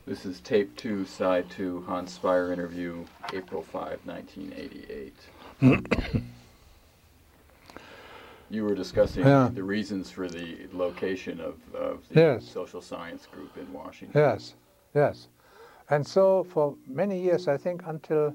This is tape 2, side 2, Hans Speyer interview, April 5, 1988. You were discussing the reasons for the location of the social science group in Washington. Yes, yes. And so for many years, I think until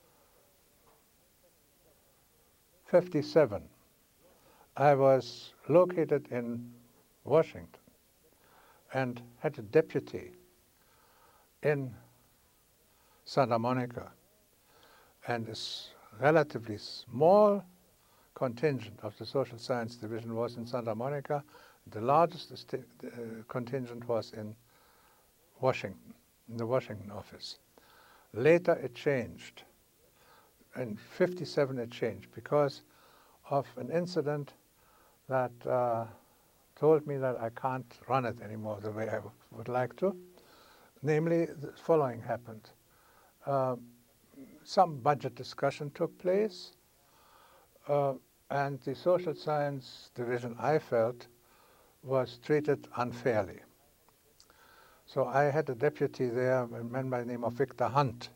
1957, I was located in Washington and had a deputy in Santa Monica, and a relatively small contingent of the Social Science Division was in Santa Monica. The largest contingent was in Washington, in the Washington office. Later it changed. In 1957 it changed because of an incident that told me that I can't run it anymore the way I would like to. Namely, the following happened. Some budget discussion took place, and the Social Science Division, I felt, was treated unfairly. So I had a deputy there, a man by the name of Victor Hunt,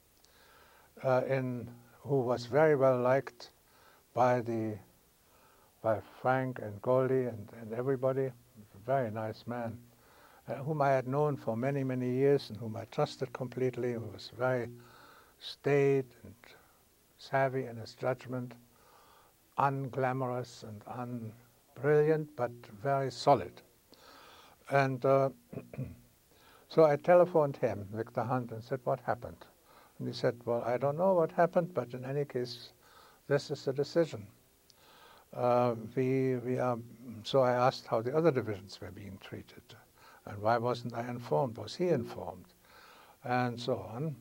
who was very well liked by Frank and Goldie and everybody. A very nice man, whom I had known for many, many years and whom I trusted completely, who was very staid and savvy in his judgment, unglamorous and unbrilliant, but very solid. And so I telephoned him, Victor Hunt, and said, what happened? And he said, well, I don't know what happened, but in any case, this is the decision. So I asked how the other divisions were being treated, and why wasn't I informed? Was he informed? And so on.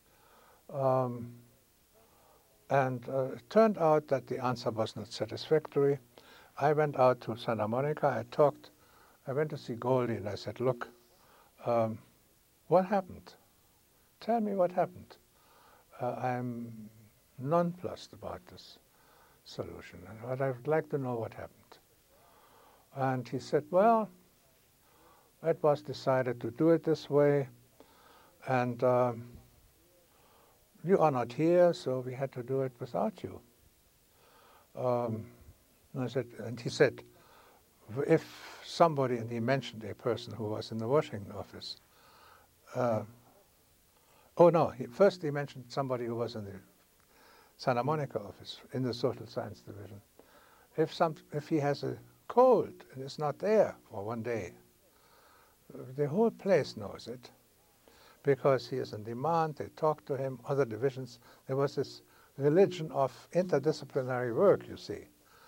It turned out that the answer was not satisfactory. I went out to Santa Monica. I went to see Goldie, and I said, look, what happened? Tell me what happened. I'm nonplussed about this solution, but I would like to know what happened. And he said, well, it was decided to do it this way, and you are not here, so we had to do it without you. And he said, if somebody, and he mentioned a person who was in the Washington office. First he mentioned somebody who was in the Santa Monica office, in the Social Science Division. If he has a cold and is not there for one day, the whole place knows it, because he is in demand. They talk to him, other divisions. There was this religion of interdisciplinary work, you see.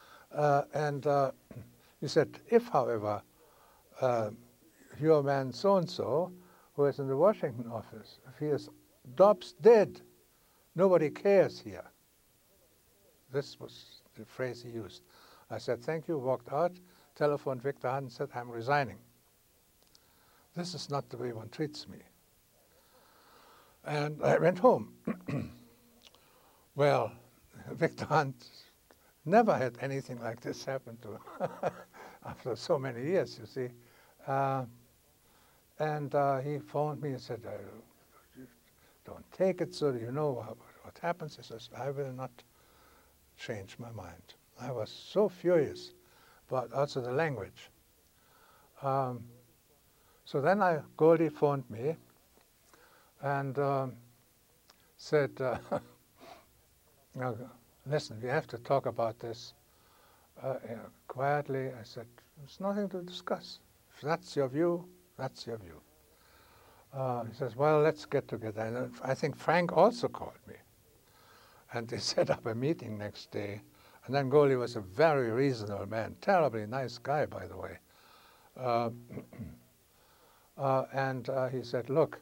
He said, if, however, your man so-and-so, who is in the Washington office, if he is Dobbs dead, nobody cares here. This was the phrase he used. I said, thank you, walked out, telephoned Victor Hunt and said, I'm resigning. This is not the way one treats me. And I went home. Well, Victor Hunt never had anything like this happen to him after so many years, you see. He phoned me and said, don't take it so you know what happens. He says, I will not change my mind. I was so furious, but also the language. So then Goldie phoned me and said, now, listen, we have to talk about this quietly. I said, there's nothing to discuss. If that's your view, that's your view. He says, well, let's get together. And I think Frank also called me. And they set up a meeting next day. And then Goldie was a very reasonable man, terribly nice guy, by the way. He said, look,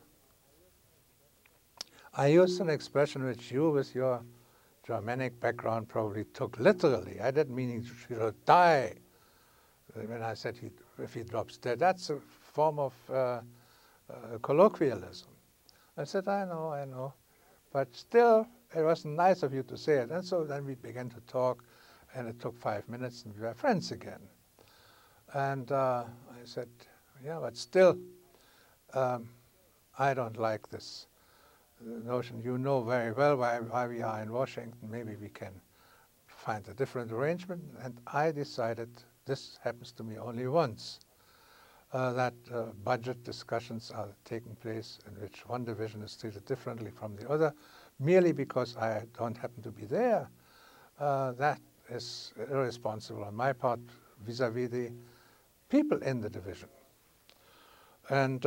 I used an expression which you, with your Germanic background, probably took literally. I didn't mean he should die. When I said if he drops dead, that's a form of colloquialism. I said, I know. But still, it wasn't nice of you to say it. And so then we began to talk, and it took 5 minutes, and we were friends again. And I said, yeah, but still, I don't like this notion. You know very well why we are in Washington. Maybe we can find a different arrangement. And I decided, this happens to me only once, that budget discussions are taking place in which one division is treated differently from the other, merely because I don't happen to be there. That is irresponsible on my part vis-à-vis the people in the division. And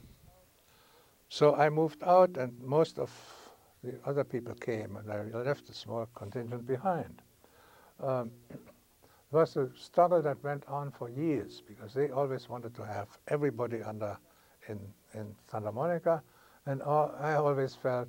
so I moved out, and most of the other people came, and I left a small contingent behind. It was a struggle that went on for years, because they always wanted to have everybody in Santa Monica, and I always felt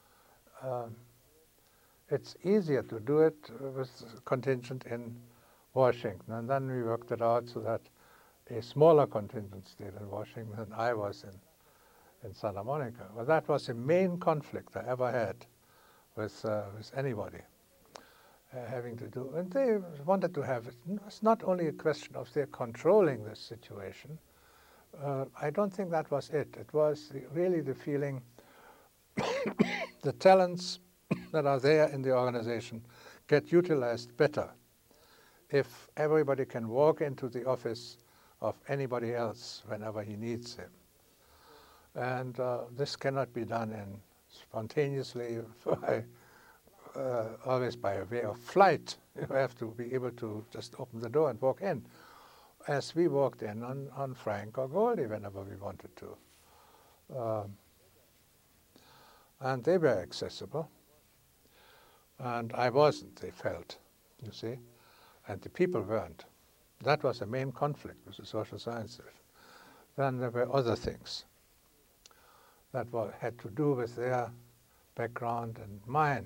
it's easier to do it with contingent in Washington. And then we worked it out so that a smaller contingent stayed in Washington than I was in Santa Monica. Well, that was the main conflict I ever had with anybody having to do. And they wanted to have it. It's not only a question of their controlling this situation. I don't think that was it. It was really the feeling the talents that are there in the organization get utilized better if everybody can walk into the office of anybody else whenever he needs him. And this cannot be done spontaneously, always by a way of flight. You have to be able to just open the door and walk in, as we walked in on Frank or Goldie whenever we wanted to. And they were accessible. And I wasn't, they felt, you see. And the people weren't. That was the main conflict with the social science division. Then there were other things that had to do with their background and mine.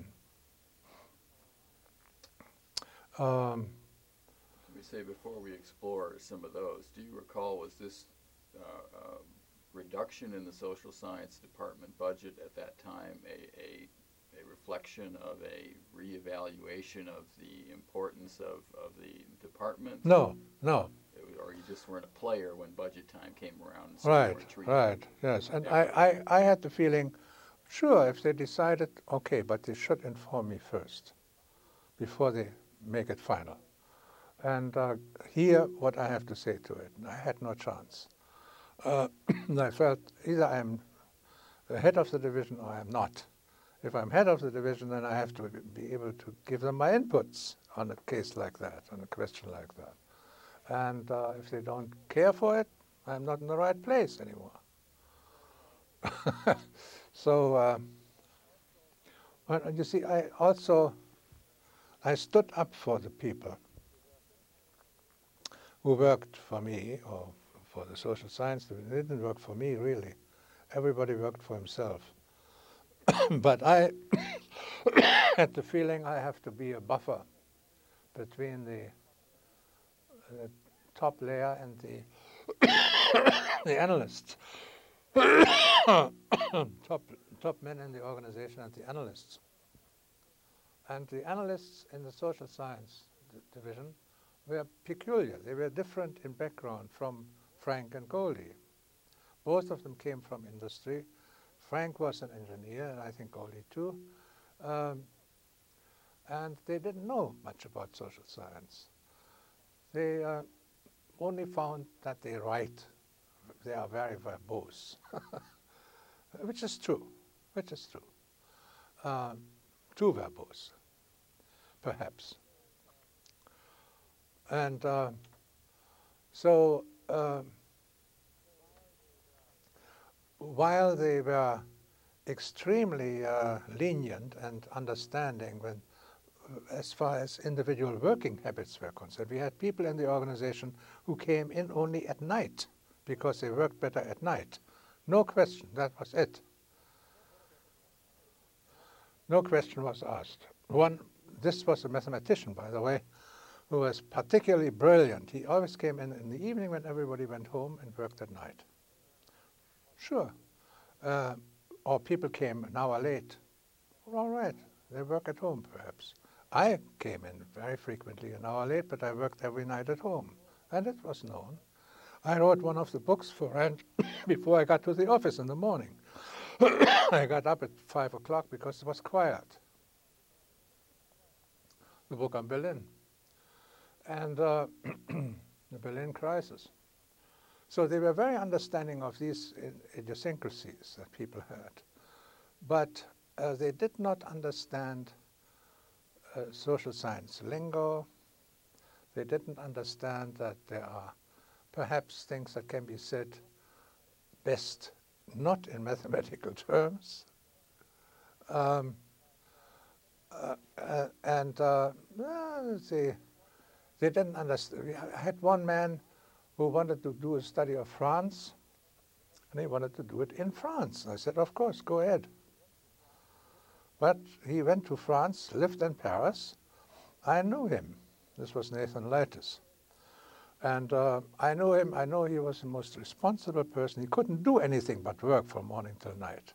We say before we explore some of those, do you recall, was this reduction in the social science department budget at that time a reflection of a reevaluation of the importance of the department? No. Or you just weren't a player when budget time came around? And so Right, yes. And I had the feeling, sure, if they decided, okay, but they should inform me first before they make it final. And hear what I have to say to it. I had no chance. I felt either I'm the head of the division or I'm not. If I'm head of the division, then I have to be able to give them my inputs on a case like that, on a question like that. And if they don't care for it, I'm not in the right place anymore. So, well, you see, I stood up for the people who worked for me, or for the social science division. They didn't work for me, really. Everybody worked for himself. But I had the feeling I have to be a buffer between the top layer and the analysts, top men in the organization and the analysts. And the analysts in the social science division were peculiar. They were different in background from Frank and Goldie. Both of them came from industry. Frank was an engineer, and I think Goldie too. And they didn't know much about social science. They only found that they write. They are very verbose, which is true. Too verbose, perhaps. And so while they were extremely lenient and understanding when, as far as individual working habits were concerned, we had people in the organization who came in only at night because they worked better at night. No question, that was it. No question was asked. This was a mathematician, by the way, who was particularly brilliant. He always came in the evening when everybody went home and worked at night. Sure. Or people came an hour late. All right, they work at home, perhaps. I came in very frequently an hour late, but I worked every night at home, and it was known. I wrote one of the books for Rand before I got to the office in the morning. I got up at 5 o'clock because it was quiet. The book on Berlin and the Berlin crisis. So they were very understanding of these idiosyncrasies that people had. But they did not understand social science lingo. They didn't understand that there are perhaps things that can be said best not in mathematical terms. They didn't understand. I had one man who wanted to do a study of France, and he wanted to do it in France. And I said, of course, go ahead. But he went to France, lived in Paris. I knew him. This was Nathan Leitis. And I knew him. I know he was the most responsible person. He couldn't do anything but work from morning till night.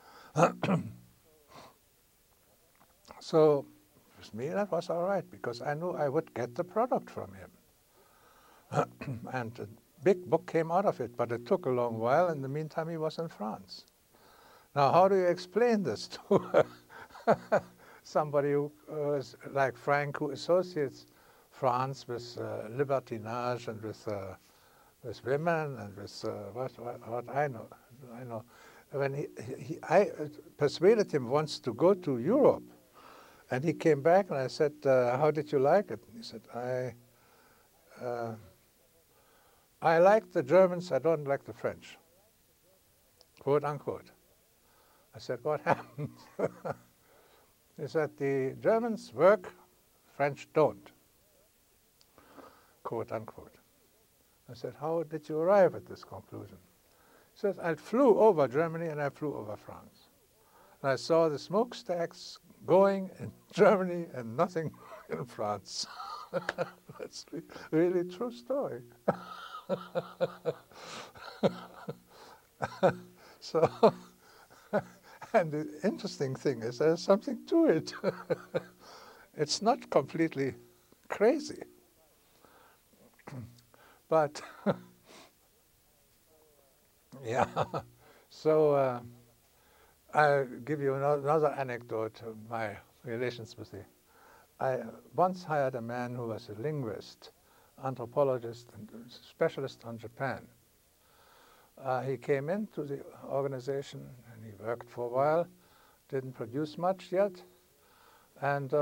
So with me, that was all right, because I knew I would get the product from him. And a big book came out of it, but it took a long while. In the meantime, he was in France. Now, how do you explain this to somebody who is like Frank, who associates France with libertinage and with women and with what I know? I know when I persuaded him once to go to Europe, and he came back, and I said, "How did you like it?" He said, "I like the Germans. I don't like the French." Quote unquote. I said, "What happened?" He said, "The Germans work, French don't." Quote unquote. I said, "How did you arrive at this conclusion?" He said, "I flew over Germany and I flew over France. And I saw the smokestacks going in Germany and nothing in France." That's really a true story. So, and the interesting thing is there's something to it. It's not completely crazy. But, yeah, so I'll give you another anecdote of my relations with it. I once hired a man who was a linguist, anthropologist, and specialist on Japan. He came into the organization and he worked for a while, didn't produce much yet, and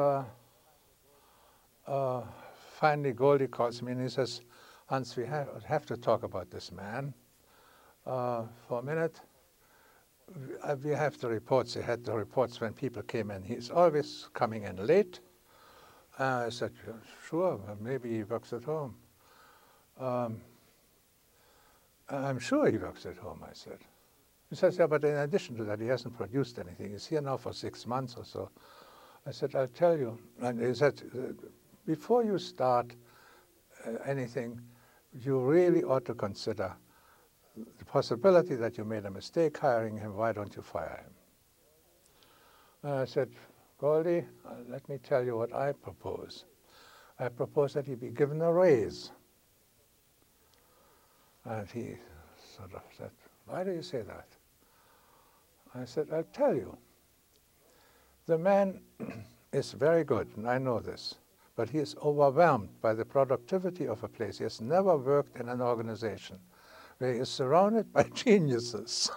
finally Goldie calls me and he says, "Hans, we have to talk about this man for a minute. We have the reports." He had the reports when people came in. He's always coming in late. I said, "Sure, maybe he works at home." "I'm sure he works at home," I said. He says, "Yeah, but in addition to that, he hasn't produced anything. He's here now for 6 months or so." I said, "I'll tell you." And he said, "Before you start anything, you really ought to consider the possibility that you made a mistake hiring him. Why don't you fire him?" And I said, "Goldie, let me tell you what I propose. I propose that he be given a raise." And he sort of said, "Why do you say that?" I said, "I'll tell you. The man is very good, and I know this, but he is overwhelmed by the productivity of a place. He has never worked in an organization where he is surrounded by geniuses,"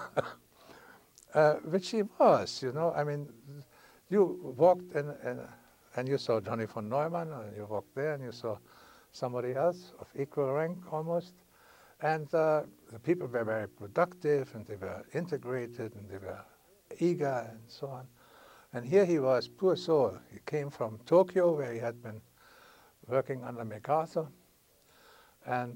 which he was, you know. I mean, you walked in and you saw Johnny von Neumann, and you walked there and you saw somebody else of equal rank almost. And the people were very productive, and they were integrated, and they were eager, and so on. And here he was, poor soul. He came from Tokyo, where he had been working under MacArthur. And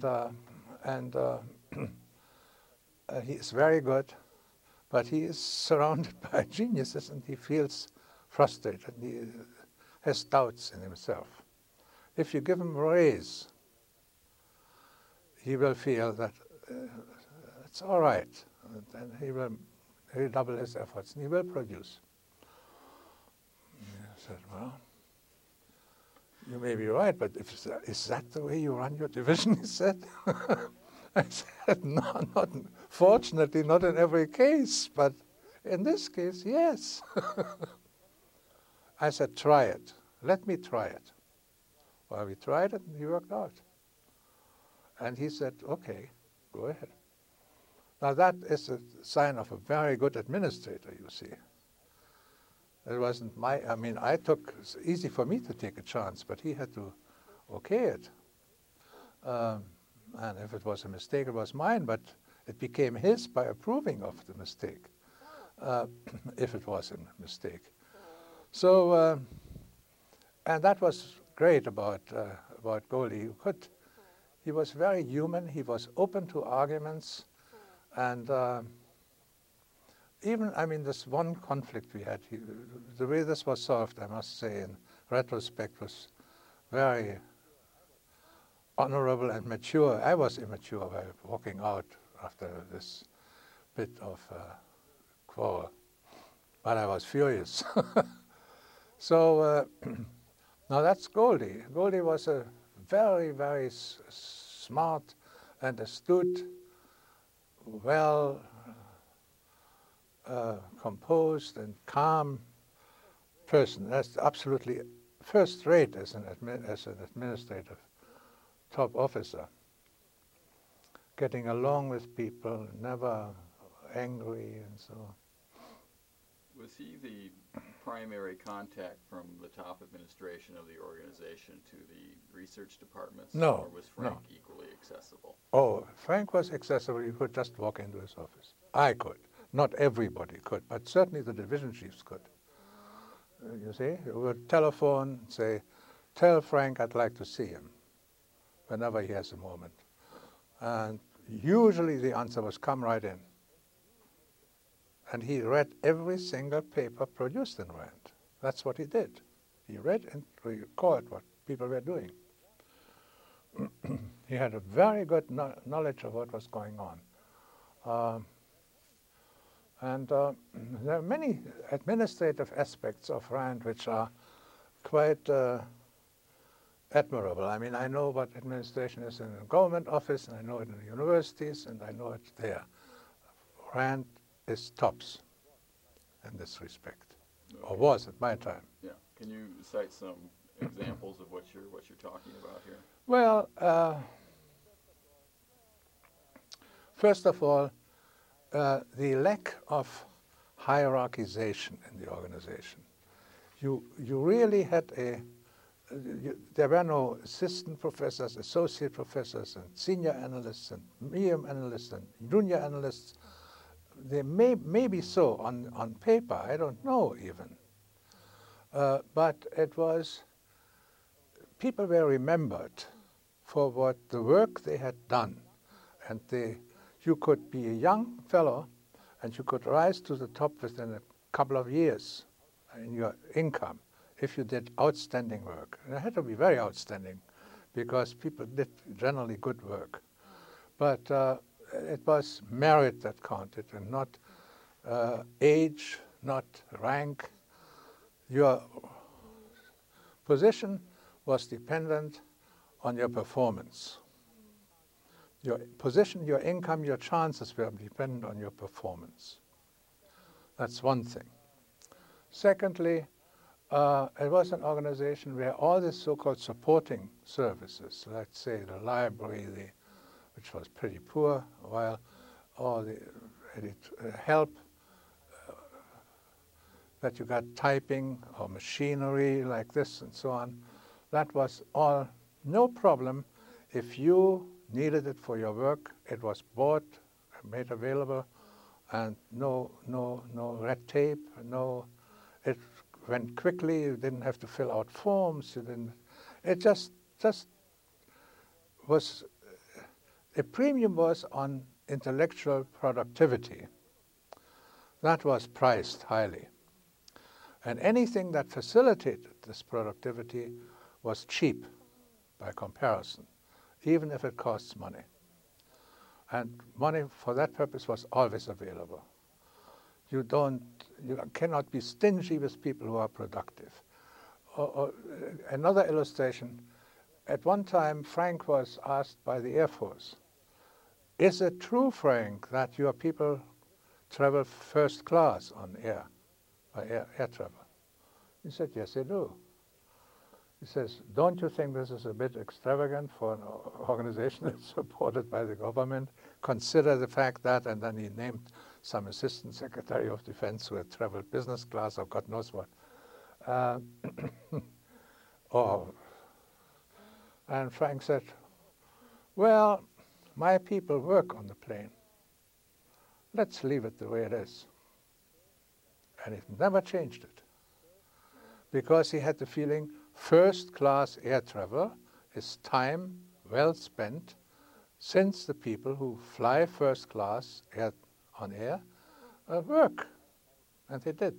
he is very good, but he is surrounded by geniuses, and he feels frustrated. He has doubts in himself. If you give him a raise, he will feel that it's all right, and he'll double his efforts, and he will produce. I said, "Well, you may be right, but is that the way you run your division?" He said. I said, "No, fortunately, not in every case, but In this case, yes. I said, try it. Let me try it. Well, we tried it and he worked out. And he said, okay, go ahead. Now that is a sign of a very good administrator, you see. It wasn't it's easy for me to take a chance, but he had to okay it. And if it was a mistake, it was mine, but it became his by approving of the mistake, if it was a mistake. So, and that was great about Goldie. He was very human. He was open to arguments, and this one conflict we had, the way this was solved, I must say, in retrospect, was very honorable and mature. I was immature by walking out after this bit of quarrel, but I was furious. So now that's Goldie. Goldie was a very, very smart and astute, well composed and calm person. That's absolutely first rate as an administrative top officer. Getting along with people, never angry and so on. Was he the primary contact from the top administration of the organization to the research departments? No. Or was Frank equally accessible? Oh, Frank was accessible. You could just walk into his office. I could. Not everybody could, but certainly the division chiefs could. You see, you would telephone, say, tell Frank I'd like to see him whenever he has a moment. And usually the answer was, come right in. And he read every single paper produced in RAND. That's what he did. He read and recorded what people were doing. He had a very good knowledge of what was going on. There are many administrative aspects of RAND which are quite admirable. I mean, I know what administration is in a government office, and I know it in the universities, and I know it there. RAND is tops in this respect, or was at my time. Yeah. Can you cite some examples of what you're talking about here? Well, first of all, the lack of hierarchization in the organization. You really had there were no assistant professors, associate professors, and senior analysts, and medium analysts, and junior analysts. They may be so on paper, I don't know even. But it was, people were remembered for what the work they had done. And you could be a young fellow and you could rise to the top within a couple of years in your income if you did outstanding work. And it had to be very outstanding because people did generally good work. But it was merit that counted and not age, not rank. Your position was dependent on your performance. Your position, your income, your chances were dependent on your performance. That's one thing. Secondly, it was an organization where all the so-called supporting services, let's say the library, which was pretty poor, while all the help that you got typing or machinery like this and so on, that was all no problem. If you needed it for your work, it was bought, made available, and no red tape, it went quickly, you didn't have to fill out forms, it just was, a premium was on intellectual productivity. That was priced highly. And anything that facilitated this productivity was cheap by comparison, even if it costs money. And money for that purpose was always available. You cannot be stingy with people who are productive. Another illustration, at one time Frank was asked by the Air Force, is it true, Frank, that your people travel first class on air, by air travel? He said, yes, they do. He says, don't you think this is a bit extravagant for an organization that's supported by the government? Consider the fact that, and then he named some assistant secretary of defense who had traveled business class or God knows what. And Frank said, well, my people work on the plane. Let's leave it the way it is. And he never changed it, because he had the feeling first-class air travel is time well spent, since the people who fly first class on air work, and they did.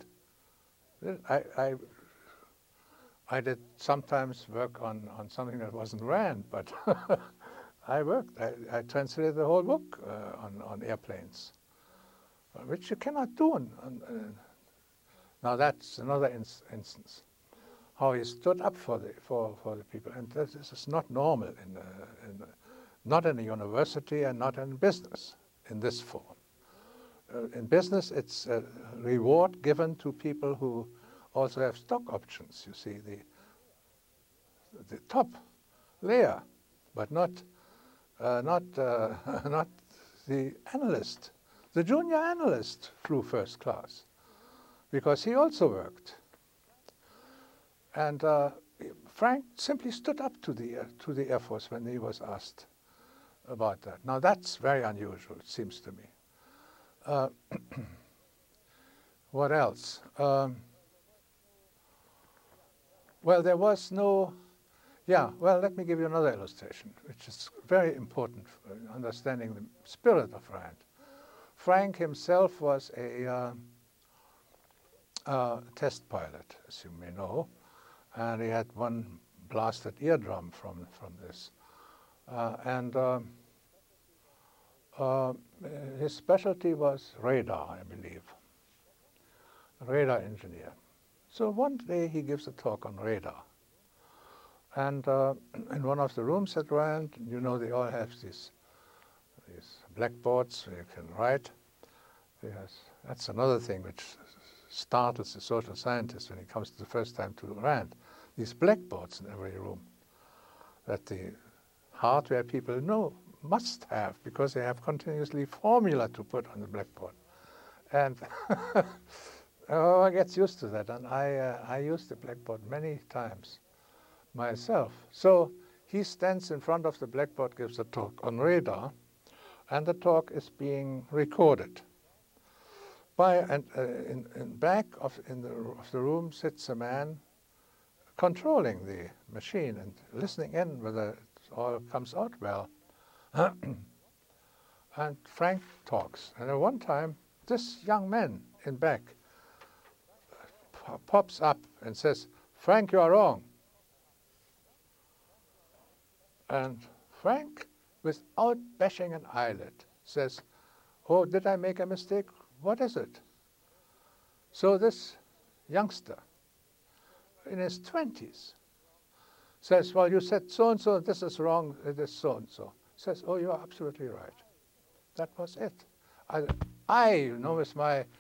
I did sometimes work on something that wasn't RAND, but I worked. I translated the whole book on airplanes, which you cannot do. Now that's another instance. How he stood up for the people, and this is not normal not in a university and not in business in this form. In business, it's a reward given to people who also have stock options. You see, the top layer, but not the analyst. The junior analyst flew first class because he also worked. And Frank simply stood up to the Air Force when he was asked about that. Now that's very unusual, it seems to me. What else? Well, there was no. Yeah. Well, let me give you another illustration, which is very important for understanding the spirit of RAND. Frank himself was a test pilot, as you may know. And he had one blasted eardrum from this. His specialty was radar, I believe, a radar engineer. So one day he gives a talk on radar. And in one of the rooms at RAND, you know, they all have these blackboards where you can write. That's another thing which startles the social scientist when he comes the first time to RAND. These blackboards in every room that the hardware people must have, because they have continuously formula to put on the blackboard. And one gets used to that, and I used the blackboard many times myself. So he stands in front of the blackboard, gives a talk on radar, and the talk is being recorded. In back of the room sits a man controlling the machine and listening in whether it all comes out well. And Frank talks. And at one time, this young man in back pops up and says, "Frank, you are wrong." And Frank, without bashing an eyelid, says, "Oh, did I make a mistake? What is it?" So this youngster, in his 20s, says, "Well, you said so-and-so, this is wrong, it is so-and-so." Says, "Oh, you are absolutely right." That was it. With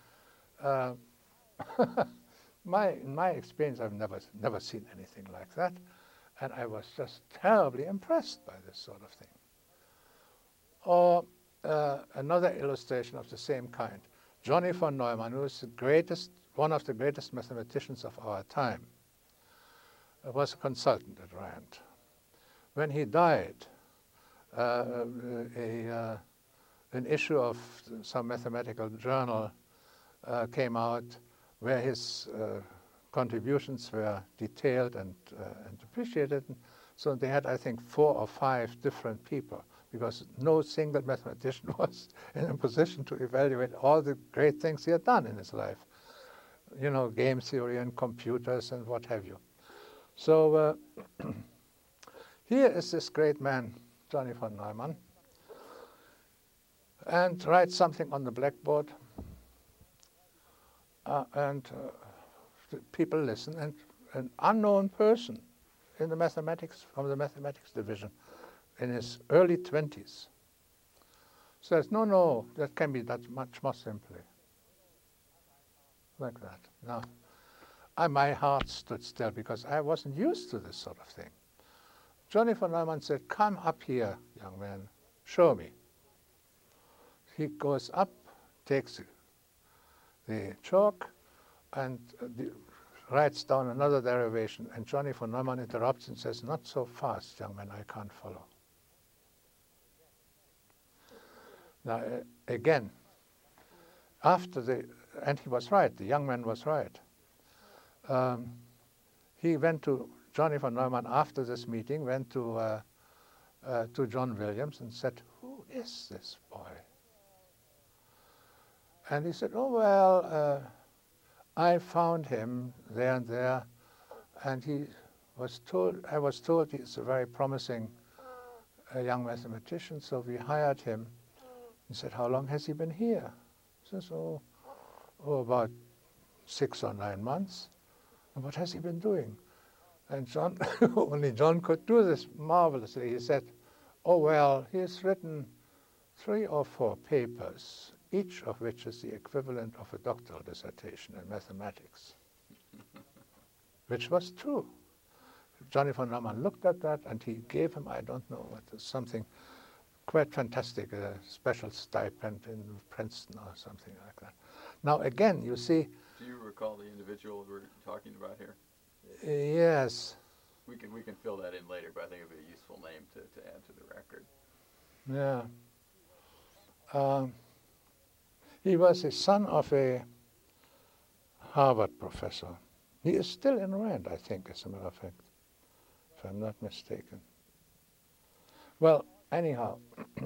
my experience, I've never seen anything like that. And I was just terribly impressed by this sort of thing. Or another illustration of the same kind. Johnny von Neumann, who is one of the greatest mathematicians of our time, was a consultant at RAND. When he died, an issue of some mathematical journal came out where his contributions were detailed and appreciated. So they had, I think, 4 or 5 different people, because no single mathematician was in a position to evaluate all the great things he had done in his life. You know, game theory and computers and what have you. So here is this great man, Johnny von Neumann, and writes something on the blackboard, and people listen, and an unknown person from the mathematics division, in his early 20s, says, no, that can be that much more simply. like that. Now, my heart stood still because I wasn't used to this sort of thing. Johnny von Neumann said, "Come up here, young man, show me." He goes up, takes the chalk, and writes down another derivation, and Johnny von Neumann interrupts and says, "Not so fast, young man, I can't follow." Now, again, and he was right, the young man was right. He went to Johnny von Neumann after this meeting, went to John Williams and said, "Who is this boy?" And he said, "Oh, well, I found him there and there, and I was told he's a very promising young mathematician, so we hired him." He said, "How long has he been here?" He says, oh, about 6 or 9 months. "And what has he been doing?" And John, only John could do this marvelously. He said, "Oh, well, he's written 3 or 4 papers, each of which is the equivalent of a doctoral dissertation in mathematics," which was true. Johnny von Neumann looked at that, and he gave him, I don't know, something quite fantastic, a special stipend in Princeton or something like that. Now, again, you see... Do you recall the individual we're talking about here? Yes. We can fill that in later, but I think it would be a useful name to add to the record. Yeah. He was the son of a Harvard professor. He is still in Rand, I think, as a matter of fact, if I'm not mistaken. Well, anyhow,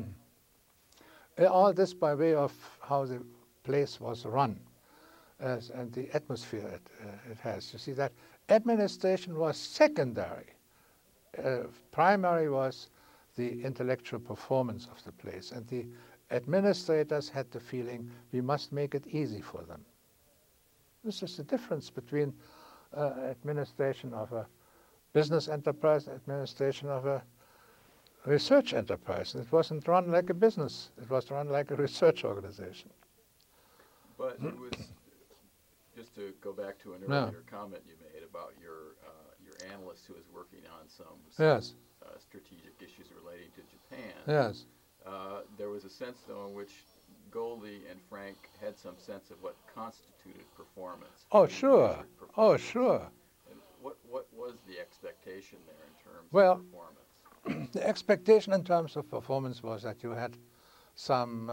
all this by way of how the place was run and the atmosphere it has. You see, that administration was secondary. Primary was the intellectual performance of the place, and the administrators had the feeling we must make it easy for them. This is the difference between administration of a business enterprise, administration of a research enterprise. It wasn't run like a business. It was run like a research organization. But it was, just to go back to an earlier comment you made about your analyst who was working on some yes. Strategic issues relating to Japan. Yes. There was a sense, though, in which Goldie and Frank had some sense of what constituted performance. Oh, sure. Oh, sure. And what was the expectation there in terms of performance? The expectation in terms of performance was that you had some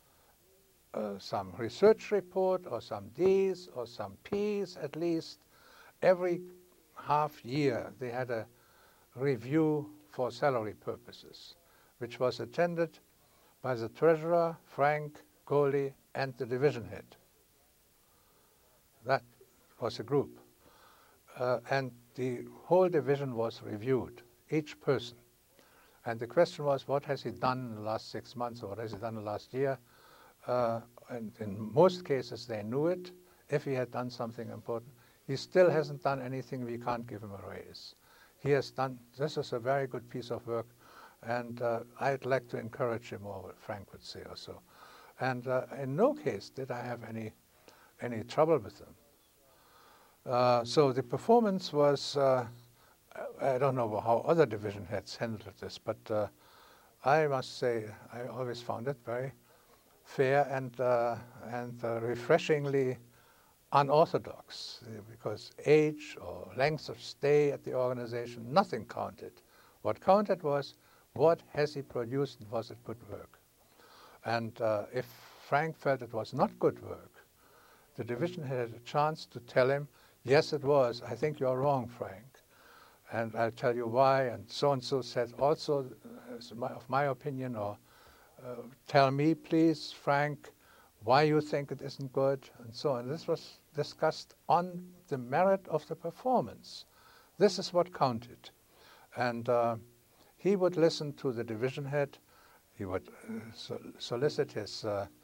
research report or some Ds or some Ps at least. Every half year they had a review for salary purposes, which was attended by the treasurer, Frank, Goldie, and the division head. That was a group. And the whole division was reviewed, each person. And the question was, what has he done in the last 6 months, or what has he done in the last year? And in most cases, they knew it. If he had done something important, he still hasn't done anything, we can't give him a raise. He has done, this is a very good piece of work, and I'd like to encourage him more, Frank would say, or so. And in no case did I have any trouble with them. So the performance was, I don't know how other division heads handled this, but I must say I always found it very fair and refreshingly unorthodox, because age or length of stay at the organization, nothing counted. What counted was, what has he produced and was it good work? And if Frank felt it was not good work, the division had a chance to tell him, yes, it was. I think you're wrong, Frank. And I'll tell you why. And so said also of my opinion, or tell me, please, Frank, why you think it isn't good, and so on. This was discussed on the merit of the performance. This is what counted. And he would listen to the division head. He would elicit his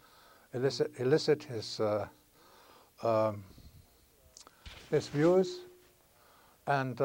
views, and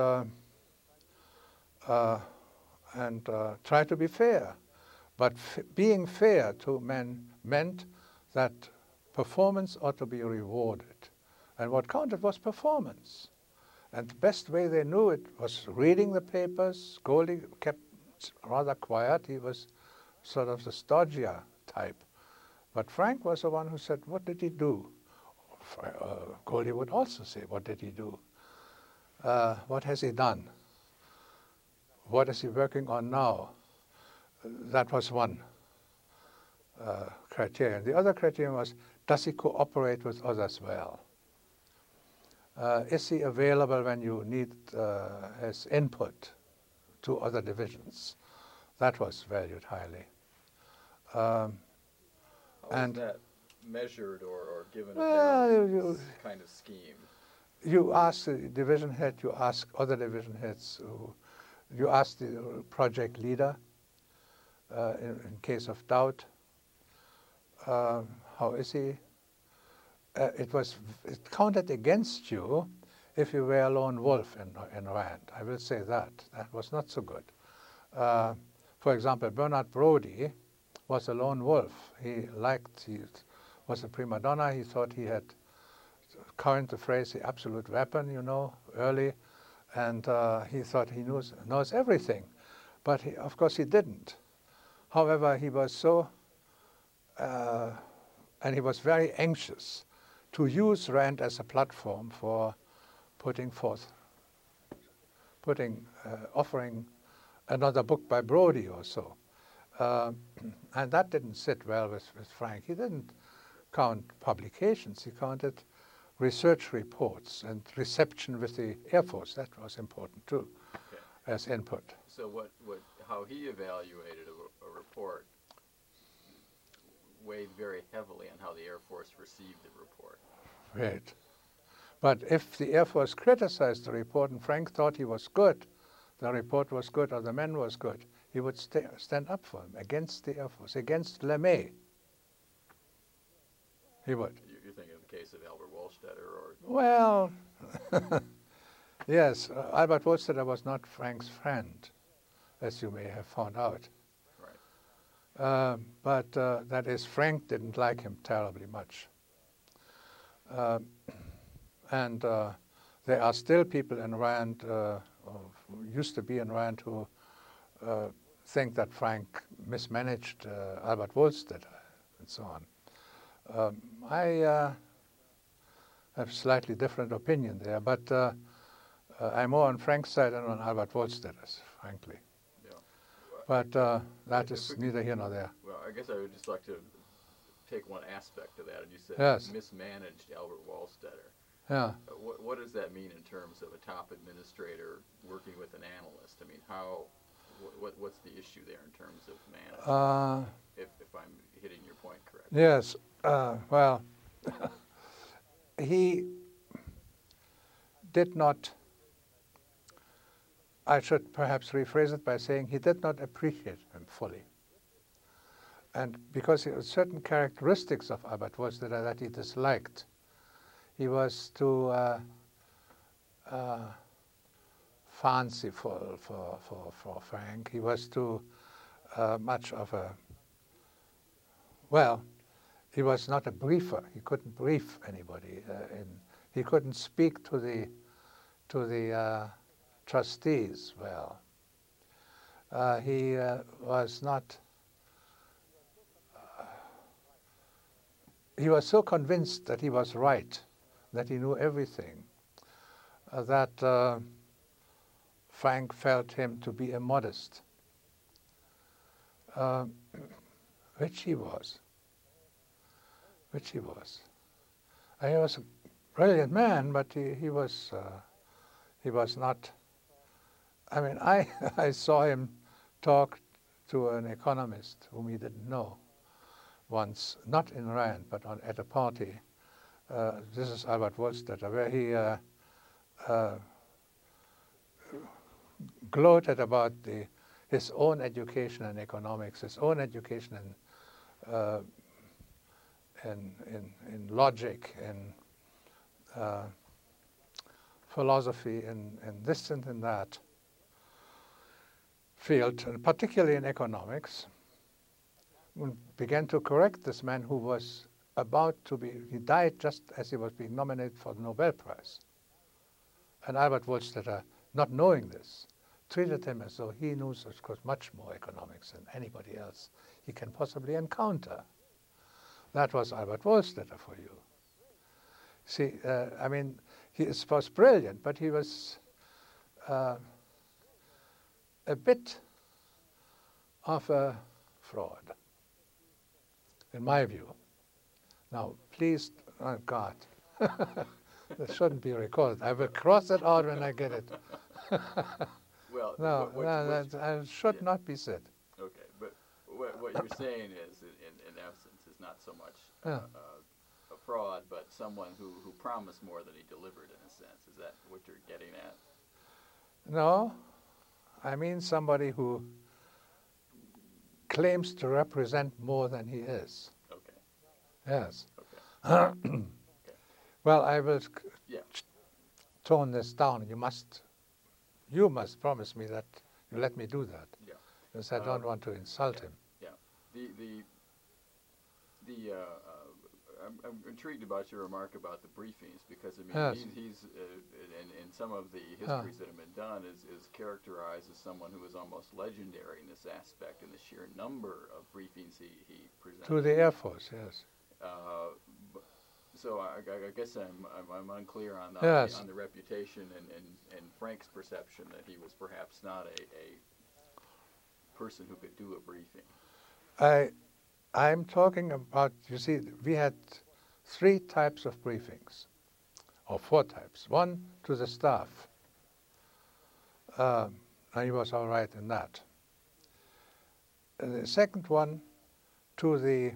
try to be fair. But being fair to men meant that performance ought to be rewarded. And what counted was performance. And the best way they knew it was reading the papers. Goldie kept rather quiet. He was sort of the stodgier type. But Frank was the one who said, what did he do? Goldie would also say, what did he do? What has he done? What is he working on now? That was one criterion. The other criterion was, does he cooperate with others well? Is he available when you need his input to other divisions? That was valued highly. How and is that measured or given well, a this kind of scheme? You ask the division head, you ask other division heads, you ask the project leader in case of doubt, how is he? It counted against you if you were a lone wolf in Rand. I will say that. That was not so good. For example, Bernard Brodie was a lone wolf. He was a prima donna. He thought he had coined the phrase the absolute weapon, early. And he thought he knows everything. But of course he didn't. However, he was and he was very anxious to use Rand as a platform for offering another book by Brodie or so. And that didn't sit well with Frank. He didn't count publications. He counted research reports and reception with the Air Force. That was important too, as input. So how he evaluated a report weighed very heavily on how the Air Force received the report. Right. But if the Air Force criticized the report and Frank thought he was good, the report was good or the man was good, he would stand up for him against the Air Force, against LeMay. He would. You're thinking of the case of Albert Wohlstetter or... Well, yes, Albert Wohlstetter was not Frank's friend, as you may have found out. Right. But that is, Frank didn't like him terribly much. And there are still people in Rand, or used to be in Rand, who think that Frank mismanaged Albert Wohlstetter and so on. I have a slightly different opinion there, but I'm more on Frank's side than on Albert Wohlstetter's, frankly. Yeah. But that is neither here nor there. Well, I guess I would just like to take one aspect of that, and you said Yes. mismanaged Albert Wohlstetter. Yeah. What does that mean in terms of a top administrator working with an analyst? I mean, what's the issue there in terms of management? If I'm hitting your point correctly. Yes. Well, he did not, I should perhaps rephrase it by saying he did not appreciate him fully. And because there were certain characteristics of Albert Wohlstetter that he disliked. He was too fanciful for Frank. He was too much of a, well, he was not a briefer. He couldn't brief anybody. He couldn't speak to the trustees well. He was not. He was so convinced that he was right, that he knew everything, that Frank felt him to be immodest, which he was. He was a brilliant man, but he was not. I mean, I saw him talk to an economist whom he didn't know once, not in Rand, but at a party. This is Albert Wohlstetter, where he gloated about his own education in economics, his own education in logic, in philosophy, in this and in that field, and particularly in economics. Began to correct this man who was he died just as he was being nominated for the Nobel Prize. And Albert Wohlstetter, not knowing this, treated him as though he knew, of course, much more economics than anybody else he can possibly encounter. That was Albert Wohlstetter for you. See, I mean, he was brilliant, but he was a bit of a fraud, in my view. Now, please, oh God, that shouldn't be recorded. I will cross it out when I get it. Well, No, that should not be said. Okay, but what you're saying is, in essence, is not so much a fraud, but someone who promised more than he delivered, in a sense. Is that what you're getting at? No, I mean somebody who claims to represent more than he is. Okay. Yes. Okay. Well, I will Yeah. tone this down. You must promise me that you let me do that. Yeah. Because I don't want to insult him. Yeah. I'm intrigued about your remark about the briefings, because I mean Yes. he's in some of the histories that have been done is characterized as someone who is almost legendary in this aspect, in the sheer number of briefings he presented. To the Air Force, yes. So I guess I'm unclear on Yes. on the reputation and Frank's perception that he was perhaps not a person who could do a briefing. I'm talking about, you see, we had 3 types of briefings, or 4 types. One to the staff, and he was all right in that. And the second one to the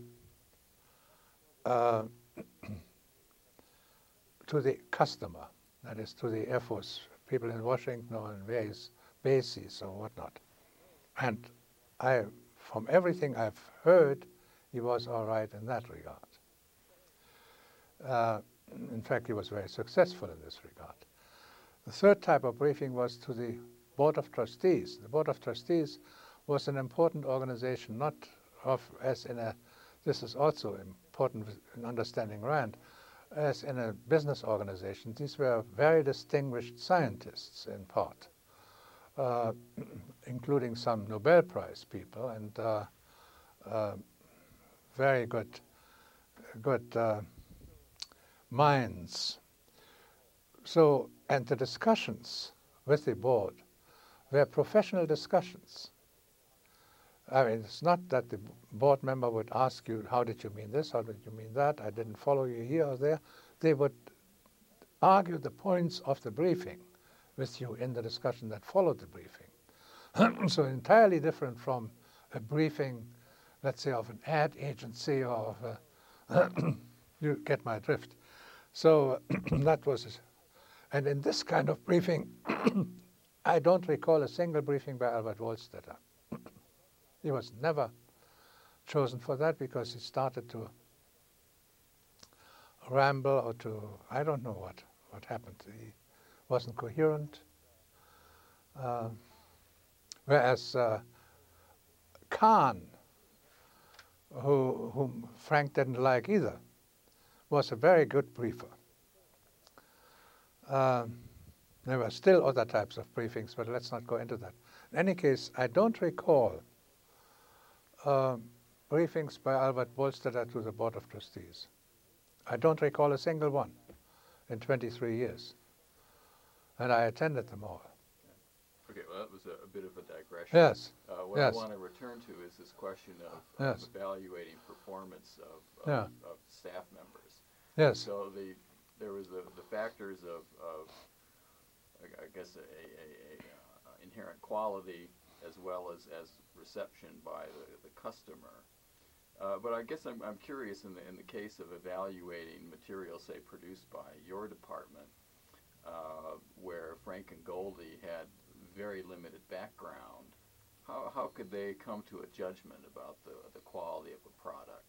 customer, that is to the Air Force, people in Washington or in various bases or whatnot. And from everything I've heard, he was all right in that regard. In fact, he was very successful in this regard. The third type of briefing was to the Board of Trustees. The Board of Trustees was an important organization, not this is also important in understanding Rand, as in a business organization. These were very distinguished scientists in part, including some Nobel Prize people and very good minds. So, and the discussions with the board were professional discussions. I mean, it's not that the board member would ask you, how did you mean this, how did you mean that, I didn't follow you here or there. They would argue the points of the briefing with you in the discussion that followed the briefing. So entirely different from a briefing, let's say, of an ad agency or of you get my drift. So that was, and in this kind of briefing, I don't recall a single briefing by Albert Wohlstetter. He was never chosen for that because he started to ramble or to, I don't know what happened. He wasn't coherent. Whereas Kahn, whom Frank didn't like either, was a very good briefer. There were still other types of briefings, but let's not go into that. In any case, I don't recall briefings by Albert Wohlstetter to the Board of Trustees. I don't recall a single one in 23 years. And I attended them all. Okay, well, that was a bit of a digression. Yes. What yes. I want to return to is this question of Yes. evaluating performance of staff members. Yes. So there was the factors of I guess a inherent quality as well as reception by the customer. But I guess I'm curious in the case of evaluating materials, say, produced by your department, where Frank and Goldie had very limited background. How could they come to a judgment about the quality of a product?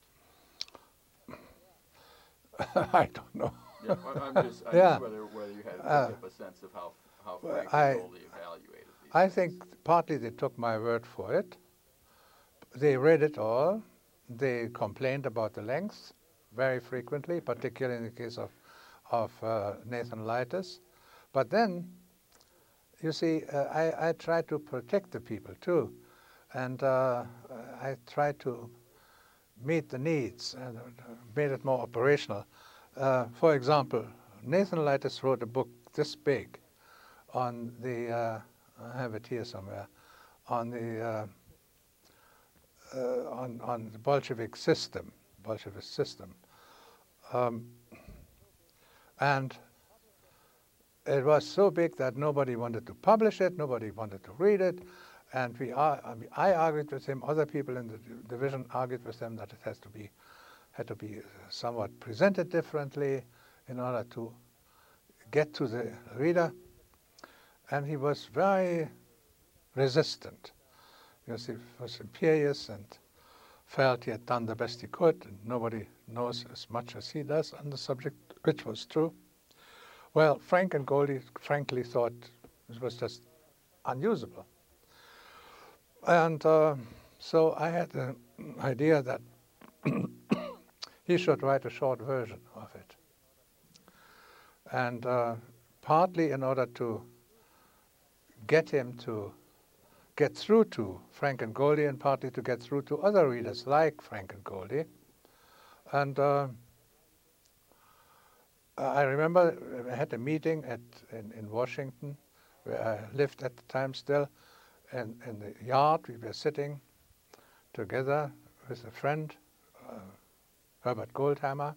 I don't know. Yeah, I'm just whether you had a sense of how Frank and Goldie evaluated these I things. think partly they took my word for it. They read it all. They complained about the length, very frequently, particularly in the case of Nathan Leites. But then, you see, I try to protect the people too, and I try to meet the needs and made it more operational. For example, Nathan Leites wrote a book this big on the, I have it here somewhere, on the on the Bolshevik system, and it was so big that nobody wanted to publish it, nobody wanted to read it, and I argued with him. Other people in the division argued with him that it had to be somewhat presented differently in order to get to the reader, and he was very resistant. Because he was imperious and felt he had done the best he could, and nobody knows as much as he does on the subject, which was true. Well, Frank and Goldie frankly thought it was just unusable. And so I had the idea that he should write a short version of it. And partly in order to get him to get through to Frank and Goldie, and partly to get through to other readers like Frank and Goldie. And I remember I had a meeting in Washington, where I lived at the time still, and in the yard we were sitting together with a friend, Herbert Goldhammer,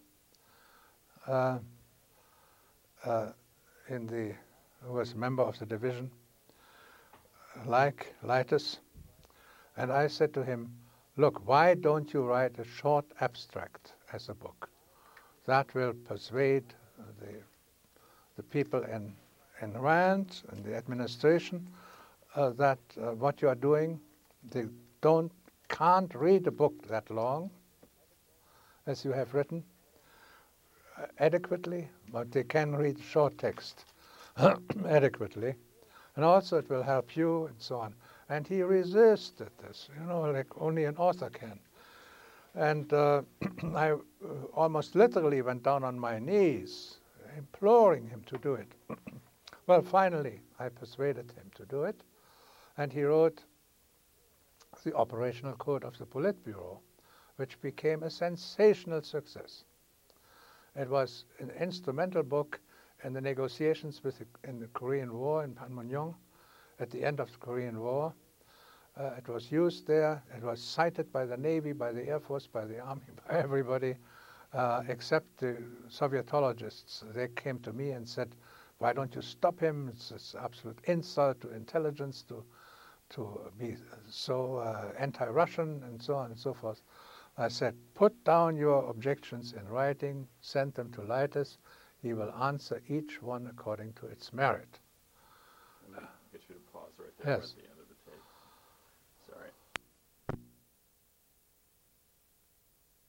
who was a member of the division, like Leites, and I said to him, look, why don't you write a short abstract as a book? That will persuade the people in RAND and the administration that what you are doing, they can't read a book that long as you have written adequately, but they can read short text adequately. And also it will help you, and so on. And he resisted this, like only an author can. And I almost literally went down on my knees, imploring him to do it. Well, finally, I persuaded him to do it. And he wrote the operational code of the Politburo, which became a sensational success. It was an instrumental book in the negotiations in the Korean War in Panmunjom at the end of the Korean War. It was used there. It was cited by the Navy, by the Air Force, by the Army, by everybody, except the Sovietologists. They came to me and said, why don't you stop him? It's an absolute insult to intelligence to be so anti-Russian, and so on and so forth. I said, put down your objections in writing, send them to Leites. He will answer each one according to its merit. Get you to pause right there. Yes.